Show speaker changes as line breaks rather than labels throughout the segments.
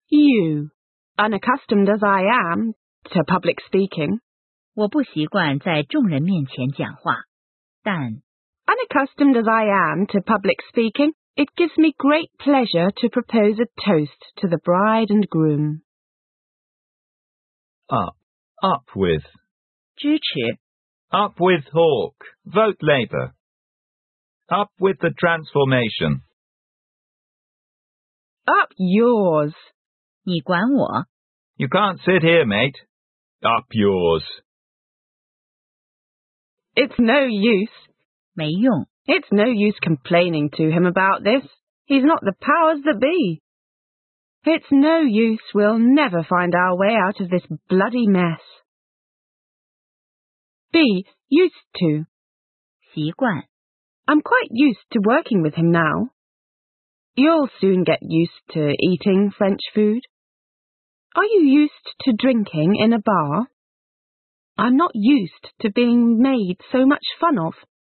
You, unaccustomed as I am to public speaking.
我不习惯在众人面前讲话，但
Unaccustomed as I am to public speaking, it gives me great pleasure to propose a toast to the bride and groom.
Up with.
支持
Up with Hawke. Vote Labour. Up with the transformation.
Up yours.
你管我
You can't sit here, mate. Up yours.
It's no use.
没用
It's no use complaining to him about this. He's not the powers that be. It's no use. We'll never find our way out of this bloody mess. B. Used to.
习惯
I'm quite used to working with him now. You'll soon get used to eating French food. Are you used to drinking in a bar? I'm not used to being made so much fun of.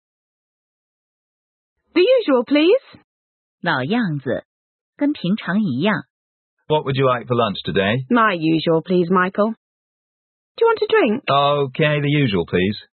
The usual, please.
老样子跟平常一样
What would you like for lunch today?
My usual, please, Michael. Do you want a drink?
Okay, the usual, please.